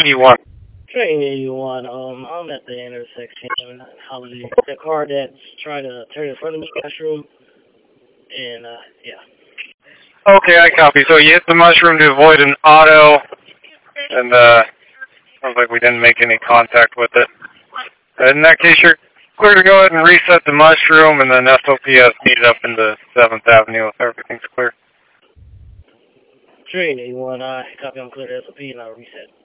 81. Train 81, I'm at the intersection, Holiday. The car that's trying to turn in front of me, mushroom, and, yeah. Okay, I copy. So you hit the mushroom to avoid an auto, and, sounds like we didn't make any contact with it. In that case, you're clear to go ahead and reset the mushroom, and then SOPS needed up into 7th Avenue if everything's clear. Train 81, I copy, I'm clear to SOP, and I'll reset.